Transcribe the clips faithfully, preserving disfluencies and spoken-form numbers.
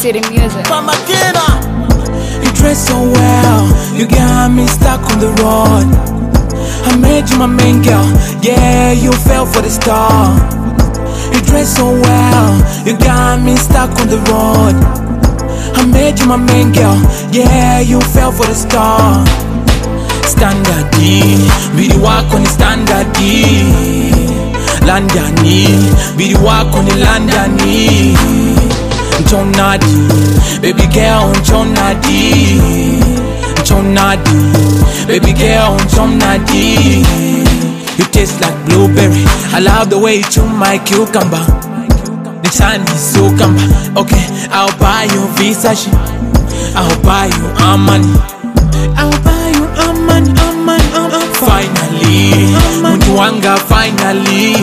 City Music. Mama Kina. You dress so well, you got me stuck on the road. I made you my main girl, yeah, you fell for the star. You dress so well, you got me stuck on the road. I made you my main girl, yeah, you fell for the star. Standard D, bidi wako ni standard D. Landani, bidi wako ni Landani. Jonadi, baby girl, Jonadi. Jonadi, baby girl, Jonadi. You taste like blueberry, I love the way you chew my cucumber. The sun is so cumber. Okay, I'll buy you Versace, I'll buy you Armani, I'll buy you Armani, Armani, Armani. Finally, mtu wanga finally,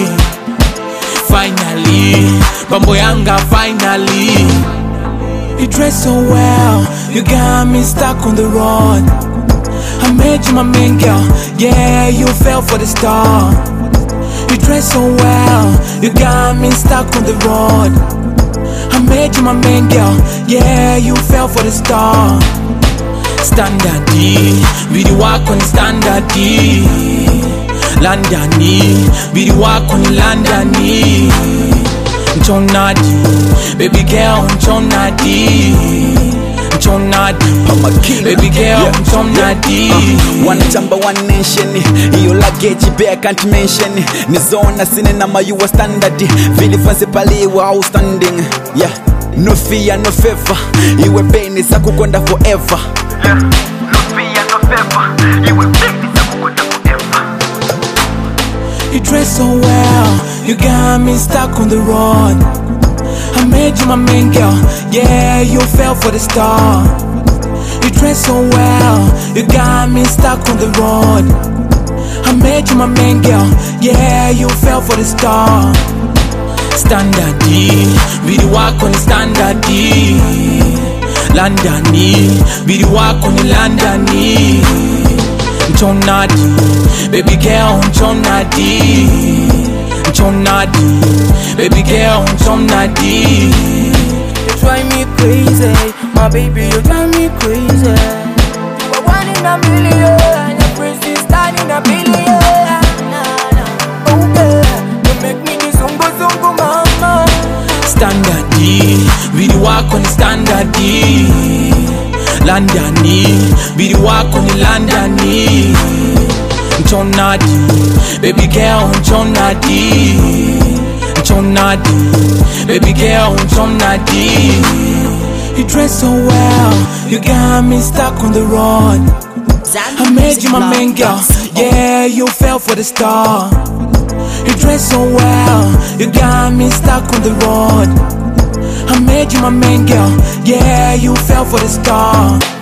finally, bambo yanga finally. You dress so well, you got me stuck on the road. I made you my main girl, yeah, you fell for the star. You dress so well, you got me stuck on the road. I made you my main girl, yeah, you fell for the star. Standard D, bidi wako ni standard D. Landani, bidi wako ni Landani. Jonadi, baby girl, Jonadi. Jonadi, baby girl, Jonadi. uh, One jamba, one nation. Iyo luggage bear can't mention. Ni zona sine na mayuwa standard. Vili fancy pali wa outstanding. Yeah, no fear, no favor. Iwe beni sa kukonda forever. Yeah, no fear, no favor. Iwe beni sa kukonda forever. You dress so well, you got me stuck on the road. I made you my main girl, yeah, you fell for the star. You dress so well, you got me stuck on the road. I made you my main girl, yeah, you fell for the star. Standard D, bidi wako ni standard D. Landani, bidi wako ni Landani. Jonadi, baby girl, Jonadi. Jonadi, baby girl, Jonadi. You drive me crazy, my baby, you drive me crazy. You are one in a million, your princess stand in a billion. Oh girl, you make me the zungo zungo mama. Standard D, bidi wako ni standard D. Landani, bidi wako ni Landani. Jonadi, baby girl, Jonadi. Jonadi, baby girl, Jonadi. You dress so well, you got me stuck on the road. I made you my main girl, yeah, you fell for the star. You dress so well, you got me stuck on the road. I made you my main girl, yeah, you fell for the star.